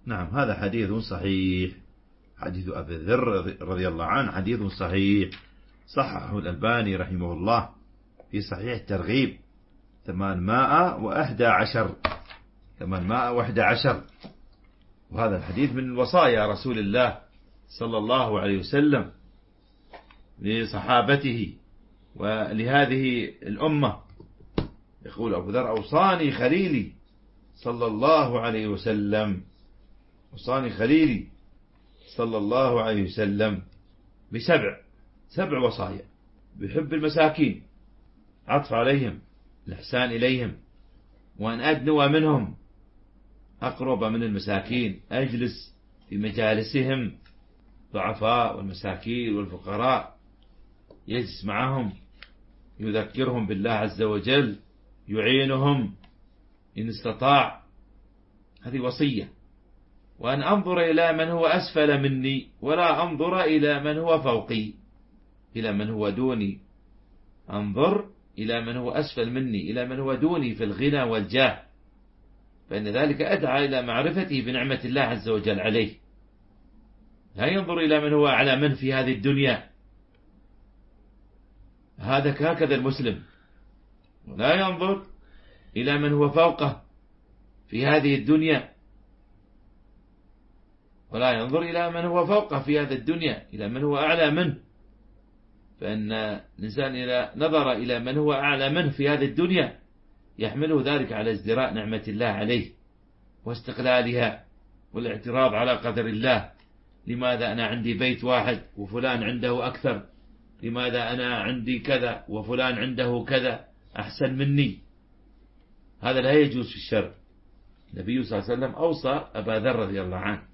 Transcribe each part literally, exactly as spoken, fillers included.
نعم، هذا حديث صحيح، حديث أبي ذر رضي الله عنه حديث صحيح، صححه الألباني رحمه الله في صحيح الترغيب ثمانمائة وأحد عشر ثمانمائة وأحد عشر. وهذا الحديث من وصايا رسول الله صلى الله عليه وسلم لصحابته ولهذه الأمة. يقول أبو ذر: أوصاني خليلي صلى الله عليه وسلم أوصاني خليلي صلى الله عليه وسلم بسبع سبع وصايا: بحب المساكين، عطف عليهم، الإحسان إليهم، وأن أدنو منهم، أقرب من المساكين، أجلس في مجالسهم، ضعفاء والمساكين والفقراء، يجلس معهم، يذكرهم بالله عز وجل، يعينهم إن استطاع. هذه وصية. وأن أنظر إلى من هو أسفل مني ولا أنظر إلى من هو فوقي، إلى من هو دوني، أنظر إلى من هو أسفل مني، إلى من هو دوني في الغنى والجاه، فإن ذلك أدعى إلى معرفته بنعمة الله عز وجل عليه. لا ينظر إلى من هو أعلى منه في هذه الدنيا، هذا هكذا المسلم، ولا ينظر إلى من هو فوقه في هذه الدنيا، ولا ينظر إلى من هو فوقه في هذه الدنيا، إلى من هو أعلى منه، فإن الإنسان إذا نظر إلى من هو أعلى منه في هذه الدنيا يحمله ذلك على ازدراء نعمة الله عليه واستقلالها والاعتراض على قدر الله. لماذا أنا عندي بيت واحد وفلان عنده أكثر؟ لماذا أنا عندي كذا وفلان عنده كذا أحسن مني؟ هذا لا يجوز في الشرع. النبي صلى الله عليه وسلم أوصى أبا ذر رضي الله عنه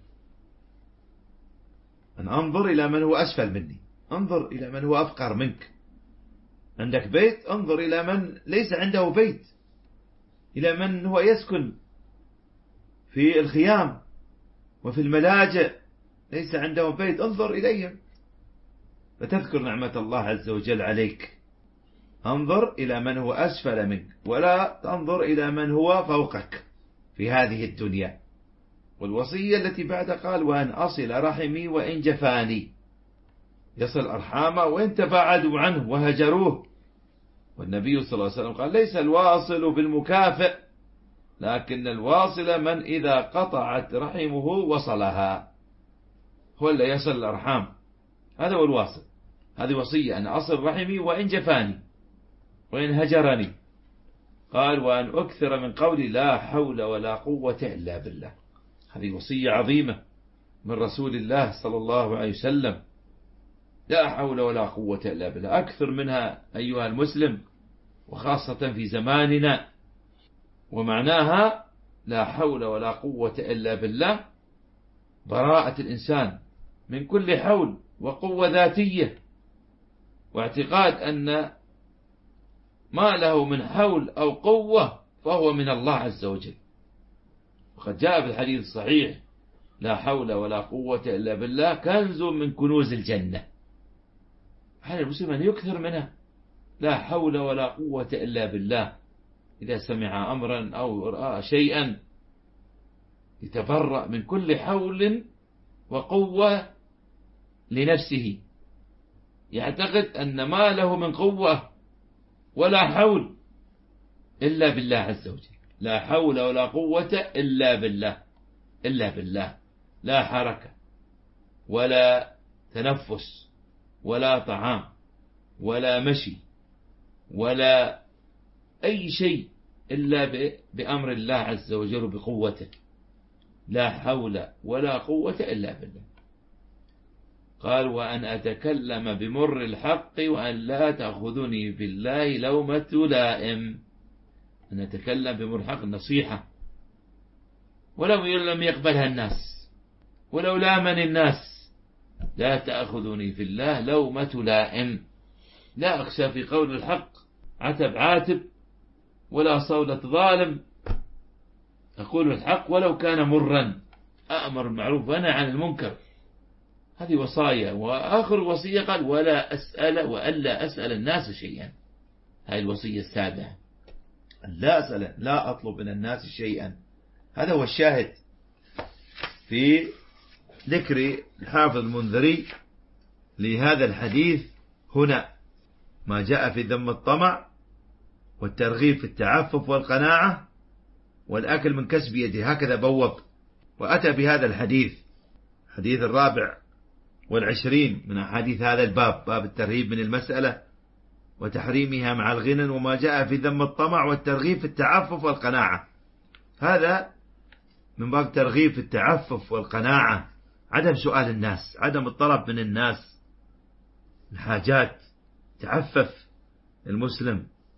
أن أنظر إلى من هو أسفل مني، انظر إلى من هو أفقر منك. عندك بيت، انظر إلى من ليس عنده بيت، إلى من هو يسكن في الخيام وفي الملاجئ ليس عنده بيت، انظر إليهم فتذكر نعمة الله عز وجل عليك. انظر إلى من هو أسفل منك ولا تنظر إلى من هو فوقك في هذه الدنيا. والوصية التي بعد قال: وأن أصل رحمي وإن جفاني، يصل أرحامه وإن تباعدوا عنه وهجروه. والنبي صلى الله عليه وسلم قال: ليس الواصل بالمكافئ، لكن الواصل من إذا قطعت رحمه وصلها، هو اللي يصل الأرحام، هذا هو الواصل. هذه وصية: أن أصل رحمي وإن جفاني وإن هجرني. قال: وأن أكثر من قولي لا حول ولا قوة إلا بالله. هذه وصية عظيمة من رسول الله صلى الله عليه وسلم، لا حول ولا قوة إلا بالله. أكثر منها أيها المسلم، وخاصة في زماننا. ومعناها لا حول ولا قوة إلا بالله براءة الإنسان من كل حول وقوة ذاتية، واعتقاد أن ما له من حول أو قوة فهو من الله عز وجل. وقد جاء في الحديث الصحيح: لا حول ولا قوة إلا بالله كنز من كنوز الجنة. على المسلم أن يكثر منها، لا حول ولا قوة إلا بالله. إذا سمع أمرا أو رأى شيئا يتبرأ من كل حول وقوة لنفسه، يعتقد أن ما له من قوة ولا حول إلا بالله عز وجل. لا حول ولا قوة إلا بالله، إلا بالله. لا حركة ولا تنفس ولا طعام ولا مشي ولا أي شيء إلا بأمر الله عز وجل بقوته. لا حول ولا قوة إلا بالله. قال: وأن أتكلم بمر الحق وأن لا تأخذني بالله لومة لائم. أن أتكلم بمر الحق، النصيحة، ولو لم يقبلها الناس، ولو لامن الناس، لا تأخذني في الله لومة لائم. لا أخشى في قول الحق عتب عاتب ولا صولة ظالم. أقول الحق ولو كان مرا، أأمر بالمعروف وأنهى عن المنكر. هذه وصايا. وآخر وصية قال: ولا أسأل وألا أسأل الناس شيئا. هذه الوصية السابعة: لا أسأل، لا أطلب من الناس شيئا. هذا هو الشاهد. في ذكر الحافظ المنذري لهذا الحديث هنا ما جاء في ذم الطمع والترغيب في التعفف والقناعة والأكل من كسب يده، هكذا بوض وأتى بهذا الحديث، حديث الرابع والعشرين من أحاديث هذا الباب، باب الترهيب من المسألة وتحريمها مع الغنى، وما جاء في ذم الطمع والترغيب في التعفف والقناعة. هذا من باب الترغيب في التعفف والقناعة، عدم سؤال الناس، عدم الطلب من الناس الحاجات، تعفف المسلم